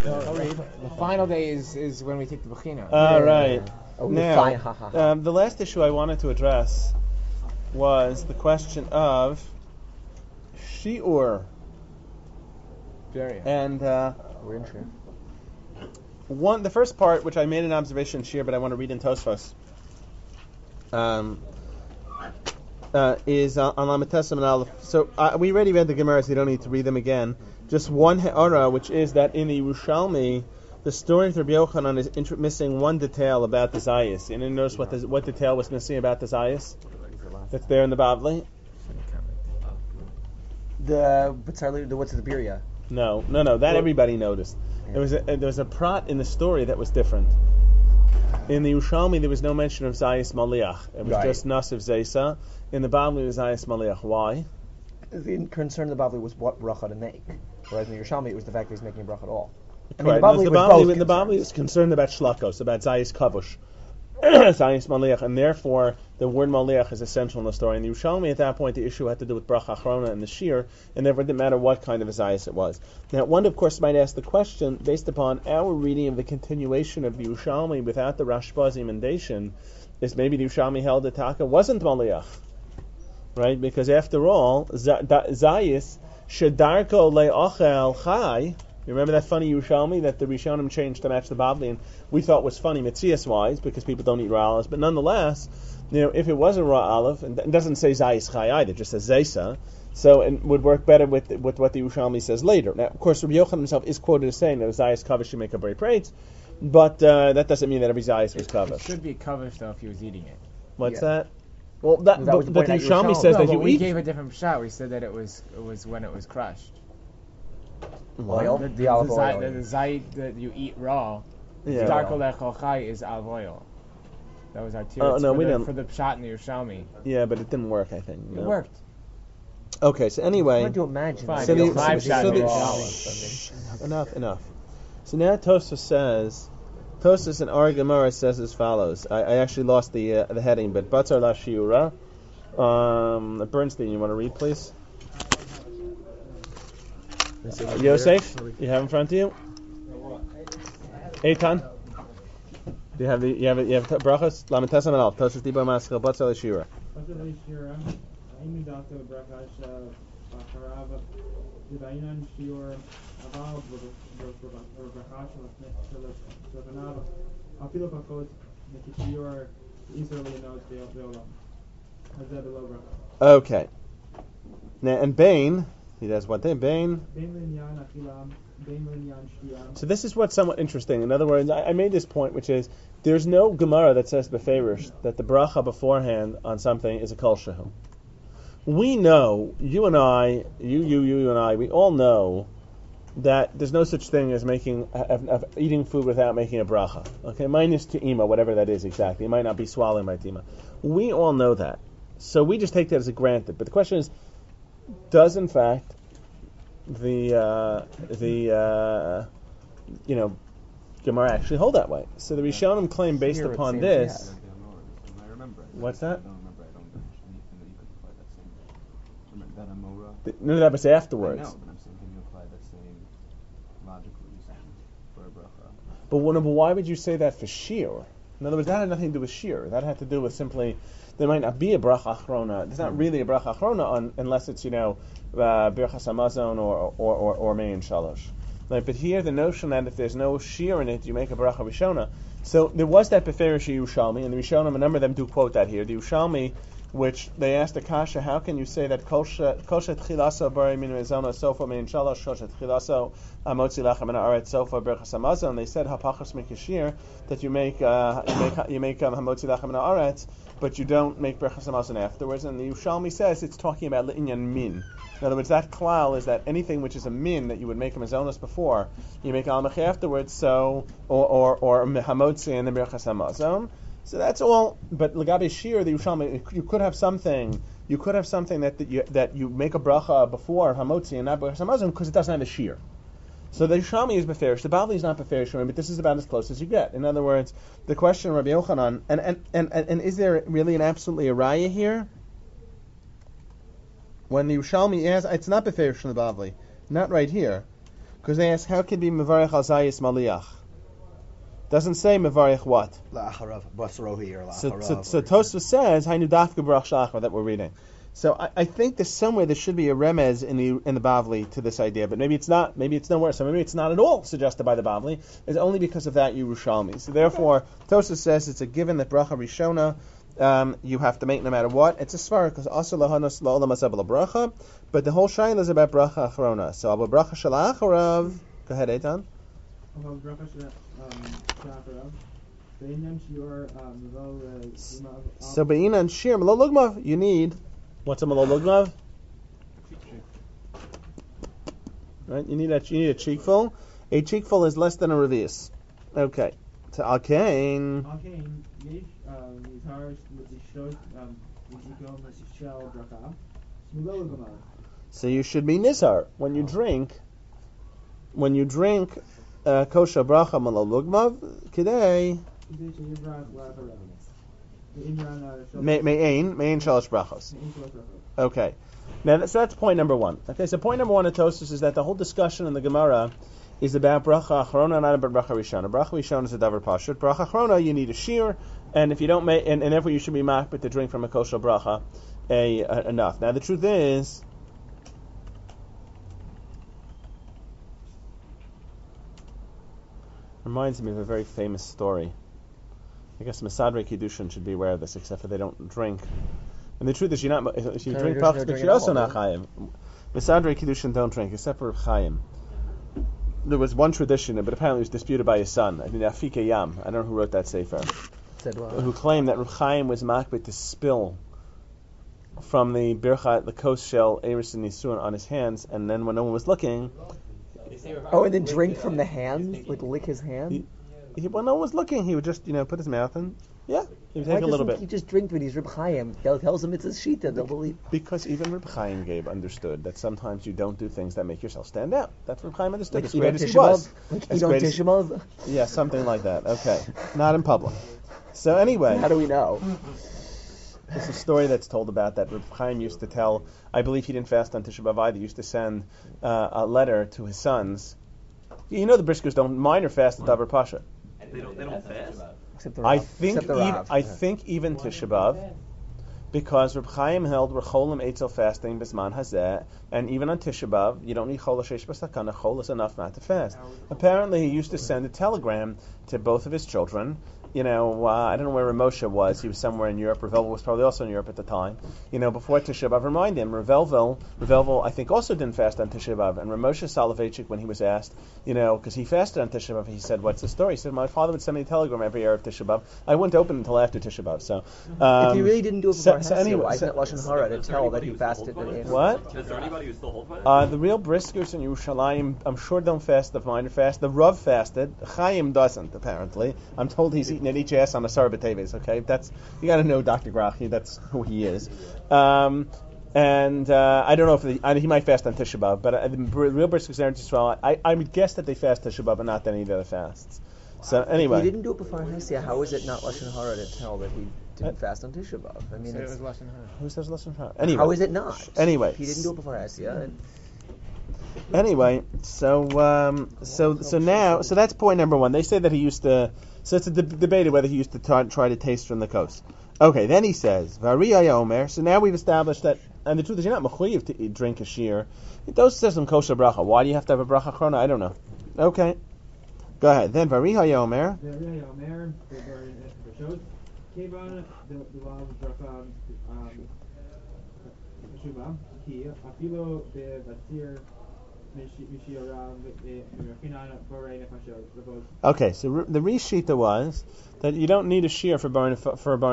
The final day is when we take the Bechina. Right. Oh, Now, the last issue I wanted to address was the question of Shi'ur. And we're in Shir. The first part, which I made an observation in Shir, but I want to read in Tosfos, is on Lametesim and Aleph. So we already read the Gemara, so you don't need to read them again. Just one He'ara, which is that in the Yerushalmi, the story of Rabbi Yochanan is missing one detail about the Zayis. You didn't notice what detail was missing about the Zayis? That's there in the Bavli? What's the Birya? No. That everybody noticed. Yeah. There was a prat in the story that was different. In the Yerushalmi, there was no mention of Zayis Maliach. It was just Nasiv Zaysa. In the Bavli, it was Zayis Maliach. Why? The concern of the Bavli was what bracha to make, whereas in the Yerushalmi, it was the fact that he's making a bracha at all. The Bavli is concerned about shlakos, about Zayis Kavush, Zayis Maliach, and therefore the word Maliach is essential in the story. In the Yerushalmi, at that point, the issue had to do with bracha achrona and the shir, and therefore it didn't matter what kind of a Zayis it was. Now, one, of course, might ask the question, based upon our reading of the continuation of the Yerushalmi without the Rashba's emendation, is maybe the Yerushalmi held that Taka wasn't Maliach, right? Because after all, Zayis shedarko le'ochel chai. You remember that funny Yerushalmi that the Rishonim changed to match the Bavli, and we thought was funny Metzias wise because people don't eat raw olives. But nonetheless, if it was a raw olive, and it doesn't say Zayis Chai either, it just says Zaysa, so it would work better with what the Yerushalmi says later. Now, of course, Rabbi Yochanan himself is quoted as saying that Zayis Kavish should make a very praise, but that doesn't mean that every Zayis was Kavish. It should be Kavish though if he was eating it. What's that? Well, but the Yerushalmi says that we gave a different shot. We said that it was when it was crushed. Oil? The olive oil. The zayit that you eat raw, darko lechol chai is olive oil. That was our tier. For the shot in the Yerushalmi. Yeah, but it didn't work, I think. It worked. Okay, so anyway. I'm trying to imagine. Enough. So now Tosfos in Ar Gemara says as follows. I actually lost the heading, but Batzar La Shiura. Bernstein, you want to read, please? Yosef, you have in front of you? Eitan? Do you have brachas? Lametesim and all. Tosfos Dibur Maskil Batzar La Shiura. Okay. Now, and Bain, he does what thing? Bain. So this is what's somewhat interesting. In other words, I made this point, which is there's no Gemara that says beferish that the bracha beforehand on something is a kol shehu. We know, you and I, we all know that there's no such thing as of eating food without making a bracha. Okay, minus te'ima, whatever that is exactly. It might not be swallowing by te'ima. We all know that. So we just take that as a granted. But the question is, does in fact the Gemara actually hold that way? So the Rishonim claim based upon this. What's that? No, that was afterwards. I know, but I'm saying, can you apply that same logical reasoning for a bracha? But why would you say that for shir? In other words, that had nothing to do with shir. That had to do with simply there might not be a bracha achrona. There's not really a bracha achrona unless it's birchas hamazon or mein shalosh. Right? But here the notion that if there's no shir in it, you make a bracha rishona. So there was that beferish Yerushalmi, and the Rishonim, a number of them do quote that here. The Yerushalmi, which they asked Akasha, how can you say that koshet chilaso bari min rezona sofa mein shalosh koshet chilaso amotzi lachem and aret sofa berchas hamazon? They said hapachas mikashir that you make hamotzi lachem and aret, but you don't make berchas hamazon afterwards. And the Yerushalmi says it's talking about l'inyan min. In other words, that klal is that anything which is a min that you would make a mazonos before, you make al-mach afterwards. So or hamotzi and then berchas hamazon. So that's all. But l'gabe shir, the Yerushalmi, you could have something that you make a bracha before hamotzi and not berchas hamazon because it doesn't have a shir. So the Yerushalmi is beferish. The Bavli is not beferish, but this is about as close as you get. In other words, the question of Rabbi Yochanan, and is there really absolutely a raya here? When the Yerushalmi asks, it's not beferish in the Bavli, not right here. Because they ask, how can be mevarich al zayis maliach? Doesn't say mevarich what? La'acharav, basrohi or la'acharav. So Tosfos says hainu dafka barach shalachar that we're reading. So I think there's somewhere there should be a remez in the Bavli to this idea, but maybe it's not. Maybe it's nowhere. So maybe it's not at all suggested by the Bavli. It's only because of that Yerushalmi. So therefore, Tosfos says it's a given that bracha rishona you have to make no matter what. It's a svara because also lahanos la'olam asabel bracha, but the whole shaila is about bracha achrona. So abu bracha shalacharav. Go ahead, Eitan. So be'inan shir malo lugmav you need. What's a malo lugmav? Right, you need a cheekful. A cheekful is less than a revius. Okay. So alkain. So you should be nizar when you drink. When you drink kosher bracha malo lugmav kidei. Me'ain shalosh brachos. Okay. Now so that's point number one. Okay, so point number one of Tosfos is that the whole discussion in the Gemara is about bracha achrona, not about bracha rishona. Bracha rishona is a davar pashut. Bracha achrona, you need a shear, and if you don't make, and therefore you should be makbet to drink from a kosher bracha enough. Now the truth is, reminds me of a very famous story. I guess Mesadrei Kiddushin should be aware of this, except for they don't drink. And the truth is, if you drink pachstik, you're also not chayim. Mesadrei Kiddushin don't drink, except for Reb Chaim. There was one tradition, but apparently it was disputed by his son. I mean, Afike Yam. I don't know who wrote that sefer. Who claimed that Reb Chaim was makbet to spill from the bircha, the kos shel eris and nisuin on his hands, and then when no one was looking. Oh, and then drink from the hand, like lick his hand. When no one was looking, he would just, put his mouth in. Yeah, he would take a little bit. He just drink when he's Reb Chaim. Tells him it's a shita. They'll believe. Because even Reb Chaim Gabe understood that sometimes you don't do things that make yourself stand out. That's what Reb Chaim understood. Like as great as he was. Like as great as yeah, something like that. Okay, not in public. So anyway, how do we know? There's a story that's told about that Reb Chaim used to tell. I believe he didn't fast on Tisha B'av either. He used to send a letter to his sons. The Briskers don't minor fast at Davar Pasha. They don't fast. I think even Tisha B'av, because Reb Chaim held Recholim Eitzel fasting Bisman Hazeh, and even on Tisha B'av, you don't need Chol Sheish B'Stakana. Chol is enough not to fast. Apparently, he used to send a telegram to both of his children. I don't know where Ramosha was. He was somewhere in Europe. Revelville was probably also in Europe at the time. Before Tisha B'Av, remind him, Revelville, I think, also didn't fast on Tisha B'Av. And Ramosha Soloveitchik, when he was asked, because he fasted on Tisha B'Av, he said, what's the story? He said, my father would send me a telegram every year of Tisha B'Av. I wouldn't open until after Tisha B'Av. So, if he really didn't do it before why isn't it Lashon Hara to tell that he fasted? What? Is there anybody who still holds by it? The real Briskers in Yerushalayim, I'm sure don't fast the minor fast. The Rav fasted. Chaim doesn't, apparently. I'm told he's eating at each ass on a Sarah B'Teves, okay? You got to know Dr. Grachi. That's who he is. And I don't know if he might fast on Tisha B'Av, but the real Briskers there in Israel, I would guess that they fast Tisha B'Av, but not any of the other fasts. So anyway, if he didn't do it before Hesia, how is it not Lashon Hara to tell that he didn't fast on Tisha B'Av? I mean, it was Lashon Hara. Who says Lashon Hara? Anyway, how is it not? Anyway, if he didn't do it before Hesia. Anyway, so that's point number one. They say that he used to. So it's debated whether he used to try to taste from the coast. Okay, then he says, Variya Omer. So now we've established that, and the truth is you're not mechuyev to drink a shear. Those says some kosher bracha. Why do you have to have a bracha chrona? I don't know. Okay, go ahead. Then Variya Omer. Okay, so the reshita was that you don't need a shear for a barn